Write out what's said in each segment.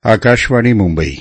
आकाशवाणी मुंबई.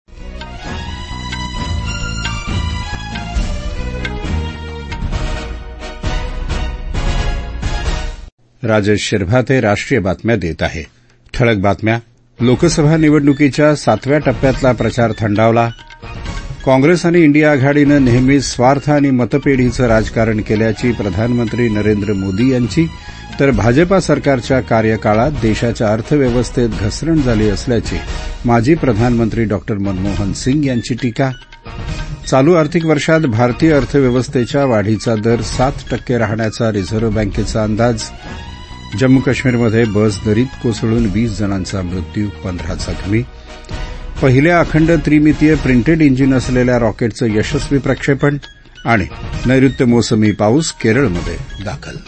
राजेश शिरभाते राष्ट्रीय बातम्या देत आहे. ठळक बातम्या. लोकसभा निवडणुकीच्या 7व्या टप्प्यातला प्रचार थंडावला. काँग्रेस आणि इंडिया आघाडीनं नेहमीच स्वार्थ आणि मतपेढीचं राजकारण केल्याची प्रधानमंत्री नरेंद्र मोदी यांची, तर भाजपा सरकारच्या कार्यकाळात देशाच्या अर्थव्यवस्थेत घसरण झाली असल्याची माजी प्रधानमंत्री डॉ मनमोहन सिंग यांची टीका. चालू आर्थिक वर्षात भारतीय अर्थव्यवस्थेच्या वाढीचा दर 7% राहण्याचा रिझर्व्ह बँकेचा अंदाज. जम्मू काश्मीरमध्ये बस दरीत कोसळून 20 जणांचा मृत्यू, 15 जखमी. पहिल्या अखंड त्रिमितीय प्रिंटेड इंजिन असलेल्या रॉकेटचं यशस्वी प्रक्षेपण. आणि नैऋत्य मोसमी पाऊस केरळमध्ये दाखल.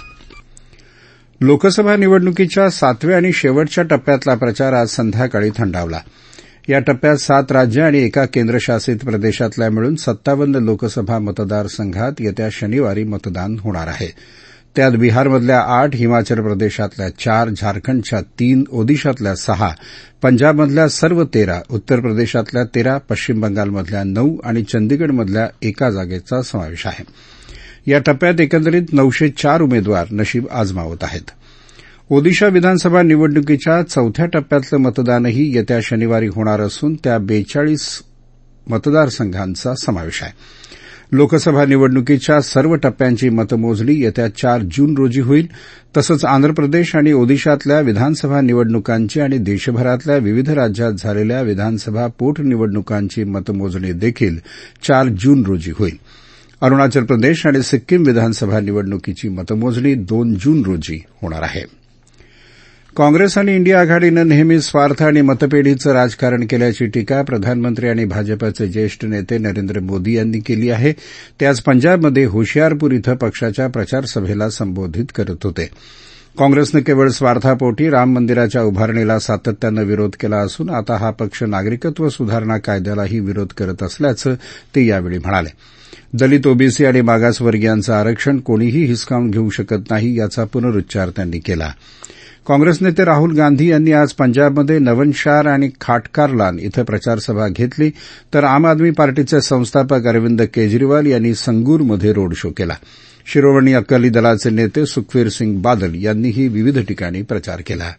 लोकसभा निवडणुकीच्या 7व्या आणि शेवटच्या टप्प्यातला प्रचार आज संध्याकाळी थंडावला. या टप्प्यात 7 राज्य आणि एका केंद्रशासित प्रदेशातल्या मिळून 57 लोकसभा मतदारसंघात येत्या शनिवारी मतदान होणार आहे. त्यात बिहारमधल्या 8, हिमाचल प्रदेशातल्या 4, झारखंडच्या 3, ओदिशातल्या 6, पंजाबमधल्या सर्व 13, उत्तर प्रदेशातल्या 13, पश्चिम बंगालमधल्या 9 आणि चंदीगडमधल्या 1 जागेचा समावेश आहे. या टप्प्यात एकंदरीत 904 उमेदवार नशीब आजमावत आहेत. ओदिशा विधानसभा निवडणुकीच्या 4थ्या टप्प्यातलं मतदानही येत्या शनिवारी होणार असून त्या 42 मतदारसंघांचा समावेश आहे. लोकसभा निवडणुकीच्या सर्व टप्प्यांची मतमोजणी येत्या 4 जून रोजी होईल. तसंच आंध्र प्रदेश आणि ओदिशातल्या विधानसभा निवडणुकांची आणि देशभरातल्या विविध राज्यात झालेल्या विधानसभा पोटनिवडणुकांची मतमोजणी देखील 4 जून रोजी होईल. अरुणाचल प्रदेश आणि सिक्कीम विधानसभा निवडणुकीची मतमोजणी 2 जून रोजी होणार आहे. काँग्रेस आणि इंडिया आघाडीनं नेहमी स्वार्थ आणि मतपेढीचं राजकारण केल्याची टीका प्रधानमंत्री आणि भाजपाचे ज्येष्ठ नेते नरेंद्र मोदी यांनी केली आहे. ते आज पंजाबमध्ये होशियारपूर इथं पक्षाच्या प्रचारसभेला संबोधित करत होते. काँग्रेसनं केवळ स्वार्थापोटी राम मंदिराच्या उभारणीला सातत्यानं विरोध केला असून आता हा पक्ष नागरिकत्व सुधारणा कायद्यालाही विरोध करत असल्याचं ते यावेळी म्हणाले. दलित, ओबीसी आणि मागासवर्गीयांचं आरक्षण कोणीही हिसकावून घेऊ शकत नाही याचा पुनरुच्चार त्यांनी केला. काँग्रेस नेते राहुल गांधी यांनी आज पंजाबमध्ये नवनशार आणि खाटकारलान इथं प्रचारसभा घेतली, तर आम आदमी पार्टीचे संस्थापक अरविंद केजरीवाल यांनी संगूरमध्ये रोड शो केला. शिरोमणी अकाली दलाचे नेते सुखबीर सिंग बादल यांनीही विविध ठिकाणी प्रचार केला.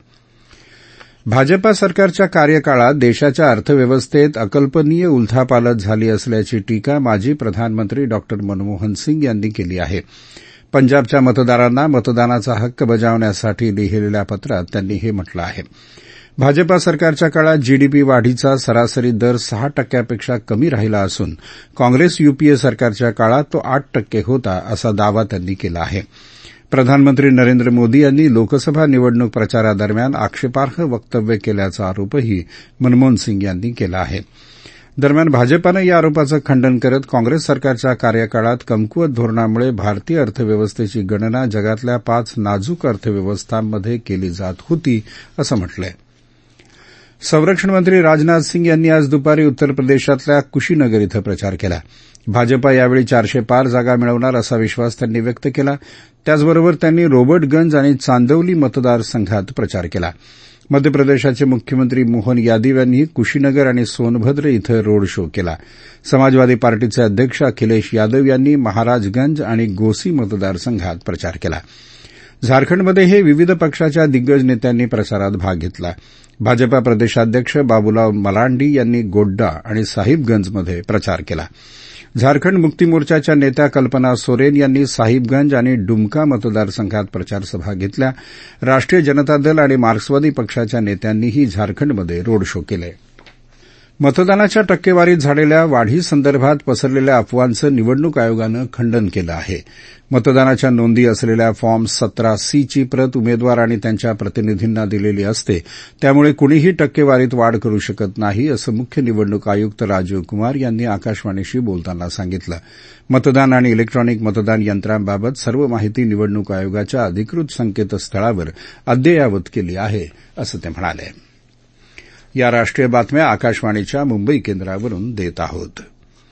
भाजपा सरकारच्या कार्यकाळात देशाच्या अर्थव्यवस्थेत अकल्पनीय उलथापालथ झाली असल्याची टीका माजी प्रधानमंत्री डॉ मनमोहन सिंग यांनी केली आहे. पंजाबच्या मतदारांना मतदानाचा हक्क बजावण्यासाठी लिहिलेल्या पत्रात त्यांनी हे म्हटलं आहे. भाजपा सरकारच्या काळात जीडीपी वाढीचा सरासरी दर 6% कमी राहिला असून काँग्रेस यूपीए सरकारच्या काळात तो 8% होता, असा दावा त्यांनी केला आहे. प्रधानमंत्री नरेंद्र मोदी यांनी लोकसभा निवडणूक प्रचारादरम्यान आक्षेपार्ह वक्तव्य केल्याचा आरोपही मनमोहन सिंग यांनी केला आहे. दरम्यान भाजपानं या आरोपाचं खंडन करत काँग्रेस सरकारच्या कार्यकाळात कमकुवत धोरणामुळे भारतीय अर्थव्यवस्थेची गणना जगातल्या 5 नाजूक अर्थव्यवस्थांमध्ये केली जात होती, असं म्हटलंय. संरक्षण मंत्री राजनाथ सिंग यांनी आज दुपारी उत्तर प्रदेशातल्या कुशीनगर इथं प्रचार केला. भाजपा यावेळी 400 पार जागा मिळवणार असा विश्वास त्यांनी व्यक्त केला. त्याचबरोबर त्यांनी रोबर्टगंज आणि चांदौली मतदारसंघात प्रचार केला. मध्य प्रदेशाचे मुख्यमंत्री मोहन यादव यांनी कुशीनगर आणि सोनभद्र इथं रोड शो केला. समाजवादी पार्टीचे अध्यक्ष अखिलेश यादव यांनी महाराजगंज आणि गोसी मतदारसंघात प्रचार केला. झारखंडमध्येही विविध पक्षाच्या दिग्गज नेत्यांनी प्रचारात भाग घेतला. भाजपा प्रदेशाध्यक्ष बाबूलाल मरांडी यांनी गोड्डा आणि साहिबगंजमध्ये प्रचार केला. झारखंड मुक्ती मोर्चाच्या नेत्या कल्पना सोरेन यांनी साहिबगंज आणि डुमका मतदारसंघात प्रचारसभा घेतल्या. राष्ट्रीय जनता दल आणि मार्क्सवादी पक्षाच्या नेत्यांनीही झारखंडमध्ये रोड शो केले. मतदानाच्या टक्केवारीत झालेल्या वाढीसंदर्भात पसरलेल्या अफवांचं निवडणूक आयोगानं खंडन केलं आहे. मतदानाच्या नोंदी असलेल्या फॉर्म 17C ची प्रत उमेदवार आणि त्यांच्या प्रतिनिधींना दिलेली असते, त्यामुळे कुणीही टक्केवारीत वाढ करू शकत नाही, असं मुख्य निवडणूक आयुक्त राजीव कुमार यांनी आकाशवाणीशी बोलताना सांगितलं. मतदान आणि इलेक्ट्रॉनिक मतदान यंत्रांबाबत सर्व माहिती निवडणूक आयोगाच्या अधिकृत संकेतस्थळावर अद्ययावत केली आहे, असं ते म्हणाले. या राष्ट्रीय बातम्या आकाशवाणीच्या मुंबई केंद्रावरून देत आहोत.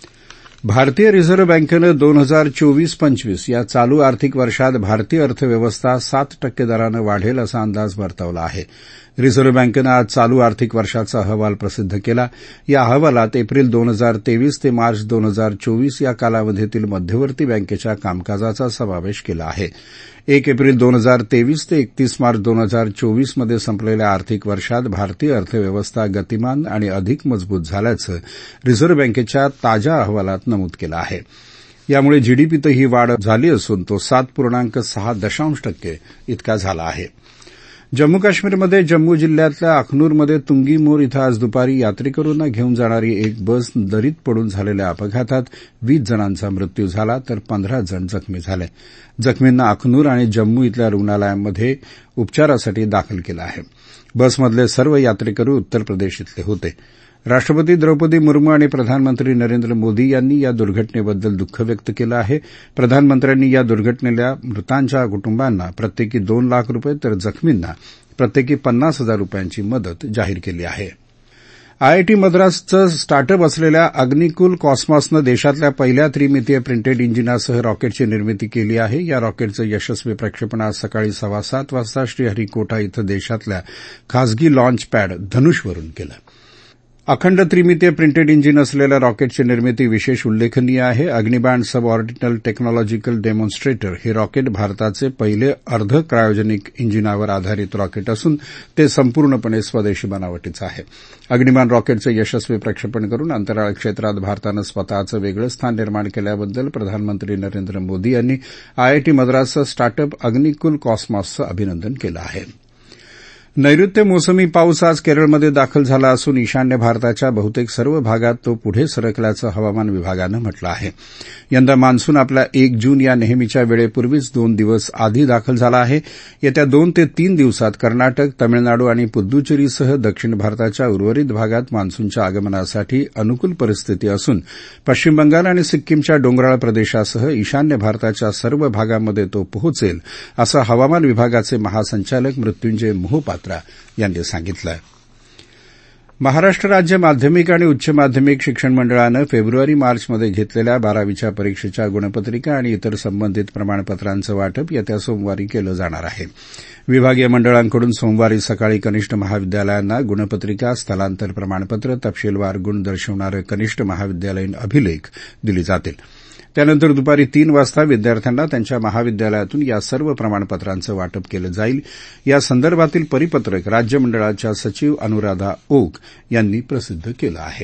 भारतीय रिझर्व्ह बँकेनं 2024-25 या चालू आर्थिक वर्षात भारतीय अर्थव्यवस्था 7% दरानं वाढेल असा अंदाज वर्तवला आहे. रिझर्व्ह बँकेनं आज चालू आर्थिक वर्षाचा अहवाल प्रसिद्ध केला. या अहवालात एप्रिल 2023 ते मार्च 2024 या कालावधीतील मध्यवर्ती बँकेच्या कामकाजाचा समावेश केला आहे. 1 एप्रिल 2023 ते 31 मार्च 2024 मध्ये संपलेल्या आर्थिक वर्षात भारतीय अर्थव्यवस्था गतिमान आणि अधिक मजबूत झाल्याचं रिझर्व्ह बँकेच्या ताज्या अहवालात नमूद केलं आहे. यामुळे जीडीपीतही वाढ झाली असून तो 7.6% इतका झाला आहे. जम्मू काश्मीरमध्ये जम्मू जिल्ह्यातल्या अखनूरमध्ये तुंगीमोर इथं आज दुपारी यात्रेकरूंना घेऊन जाणारी एक बस दरीत पडून झालेल्या अपघातात 20 जणांचा मृत्यू झाला तर 15 जण जखमी झाले. जखमींना अखनूर आणि जम्मू इथल्या रुग्णालयांमध्ये उपचारासाठी दाखल केलं आहे. बसमधले सर्व यात्रेकरू उत्तर प्रदेश इथले होते. राष्ट्रपती द्रौपदी मुर्मू आणि प्रधानमंत्री नरेंद्र मोदी यांनी या दुर्घटनेबद्दल दुःख व्यक्त केलं आहे. प्रधानमंत्र्यांनी या दुर्घटनेतल्या मृतांच्या कुटुंबांना प्रत्येकी 2 लाख रुपये तर जखमींना प्रत्येकी 50,000 रुपयांची मदत जाहीर केली आहे. आयआयटी मद्रासचं स्टार्टअप असलेल्या अग्निकुल कॉस्मॉसनं देशातल्या पहिल्या त्रिमितीय प्रिंटेड इंजिनासह रॉकेटची निर्मिती केली आहे. या रॉकेटचं यशस्वी प्रक्षेपण आज सकाळी 7:15 वाजता श्रीहरिकोटा इथं देशातल्या खासगी लॉन्च पॅड धनुषवरून केलं. अखंड त्रिमितीय प्रिंटेड इंजिन असलेल्या रॉकेटची निर्मिती विशेष उल्लेखनीय आहे. अग्निबाण सबऑर्बिटल टेक्नॉलॉजिकल डेमॉन्स्ट्रेटर हे रॉकेट भारताचे पहिले अर्ध क्रायोजेनिक इंजिनावर आधारित रॉकेट असून ते संपूर्णपणे स्वदेशी बनावटीचं आहे. अग्निबाण रॉकेटचं यशस्वी प्रक्षेपण करून अंतराळ क्षेत्रात भारतानं स्वतःचं वेगळं स्थान निर्माण केल्याबद्दल प्रधानमंत्री नरेंद्र मोदी यांनी आयआयटी मद्रासचं स्टार्टअप अग्निकुल कॉस्मॉसचं अभिनंदन केलं आहे. नैऋत्य मोसमी पाऊस आज केरळमध्ये दाखल झाला असून ईशान्य भारताच्या बहुतेक सर्व भागात तो पुढे सरकल्याचं हवामान विभागानं म्हटलं आहे. यंदा मान्सून आपल्या 1 जून या नेहमीच्या वेळेपूर्वीच 2 दिवस आधी दाखल झाला आहे. येत्या 2 ते 3 दिवसात कर्नाटक, तामिळनाडू आणि पुद्दुचेरीसह दक्षिण भारताच्या उर्वरित भागात मान्सूनच्या आगमनासाठी अनुकूल परिस्थिती असून पश्चिम बंगाल आणि सिक्कीमच्या डोंगराळ प्रदेशासह ईशान्य भारताच्या सर्व भागांमध्ये तो पोहोचेल असं हवामान विभागाचे महासंचालक मृत्युंजय मोहोपात्रा यांनी सांगितलं. महाराष्ट्र राज्य माध्यमिक आणि उच्च माध्यमिक शिक्षण मंडळानं फेब्रुवारी-मार्चमध्ये घेतलेल्या 12वीच्या परीक्षेच्या गुणपत्रिका आणि इतर संबंधित प्रमाणपत्रांचं वाटप येत्या सोमवारी केलं जाणार आहे. विभागीय मंडळांकडून सोमवारी सकाळी कनिष्ठ महाविद्यालयांना गुणपत्रिका, स्थलांतर प्रमाणपत्र, तपशीलवार गुण दर्शवणारे कनिष्ठ महाविद्यालयीन अभिलेख दिली जातील. त्यानंतर दुपारी 3 वाजता विद्यार्थ्यांना त्यांच्या महाविद्यालयातून या सर्व प्रमाणपत्रांचं वाटप केलं जाईल. या संदर्भातील परिपत्रक राज्य मंडळाच्या सचिव अनुराधा ओक यांनी प्रसिद्ध केलं आहे.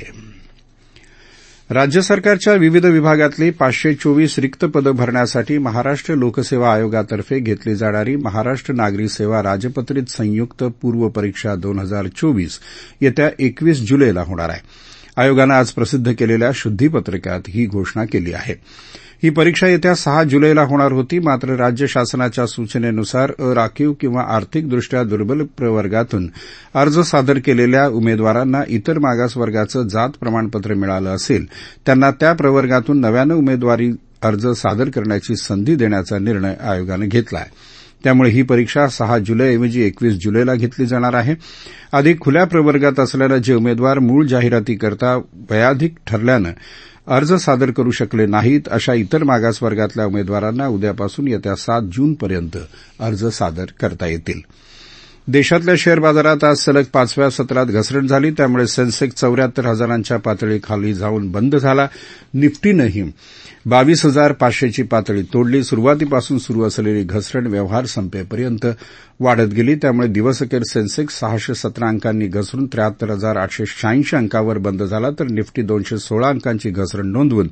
राज्य सरकारच्या विविध विभागातली 524 रिक्त पदं भरण्यासाठी महाराष्ट्र लोकसेवा आयोगातर्फे घेतली जाणारी महाराष्ट्र नागरी सेवा राजपत्रित संयुक्त पूर्व परीक्षा 2024 येत्या 21 जुलैला होणार आहे. आयोगानं आज प्रसिद्ध केलेल्या शुद्धीपत्रकात ही घोषणा केली आहे. ही परीक्षा येत्या 6 जुलैला होणार होती. मात्र राज्य शासनाच्या सूचनेनुसार अराखीव किंवा आर्थिकदृष्ट्या दुर्बल प्रवर्गातून अर्ज सादर केलेल्या उमेदवारांना इतर मागासवर्गाचं जात प्रमाणपत्र मिळालं असेल त्यांना त्या प्रवर्गातून नव्यानं उमेदवारी अर्ज सादर करण्याची संधी देण्याचा निर्णय आयोगानं घेतला आहे. त्यामुळे ही परीक्षा 6 जुलैऐवजी 21 जुलैला घेतली जाणार आहे. आधी खुल्या प्रवर्गात असलेले जे उमेदवार मूळ जाहिरातीकरता वयाधिक ठरल्यानं अर्ज सादर करू शकले नाहीत अशा इतर मागासवर्गातल्या उमेदवारांना उद्यापासून येत्या 7 जूनपर्यंत अर्ज सादर करता येतील. देशातल्या शेअर बाजारात आज सलग 5व्या सत्रात घसरण झाली. त्यामुळे सेन्सेक्स 74,000च्या पातळीखाली जाऊन बंद झाला. निफ्टीनंही 22,500ची पातळी तोडली. सुरुवातीपासून सुरू असलेली घसरण व्यवहार संपेपर्यंत वाढत गेली. त्यामुळे दिवसअखेर सेन्सेक्स 617 अंकांनी घसरून 73,886 अंकावर बंद झाला. तर निफ्टी 216 अंकांची घसरण नोंदवून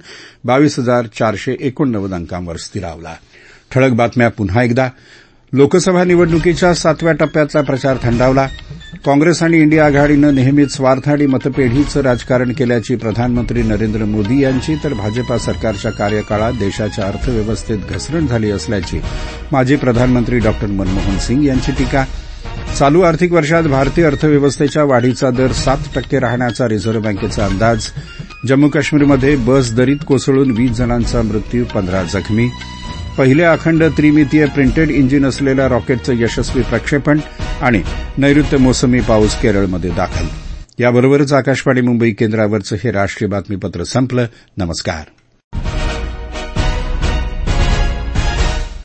22,489 अंकांवर स्थिरावला. ठळक बातम्या पुन्हा एकदा. लोकसभा निवडणुकीच्या 7व्या टप्प्यातला प्रचार थंडावला. काँग्रेस आणि इंडिया आघाडीनं नेहमीच स्वार्थ आणि मतपेढीचं राजकारण केल्याची प्रधानमंत्री नरेंद्र मोदी यांची तर भाजपा सरकारच्या कार्यकाळात देशाच्या अर्थव्यवस्थेत घसरण झाली असल्याची माजी प्रधानमंत्री डॉ मनमोहन सिंग यांची टीका. चालू आर्थिक वर्षात भारतीय अर्थव्यवस्थेच्या वाढीचा दर 7% राहण्याचा रिझर्व्ह बँकेचा अंदाज. जम्मू काश्मीरमध्ये बस दरीत कोसळून 20 जणांचा मृत्यू, 15 जखमी. पहिले अखंड त्रिमितीय प्रिंटेड इंजिन असलेल्या रॉकेटचं यशस्वी प्रक्षेपण आणि नैऋत्य मोसमी पाऊस केरळमध्ये दाखल. याबरोबरच आकाशवाणी मुंबई केंद्रावरचं हे राष्ट्रीय बातमीपत्र संपलं. नमस्कार.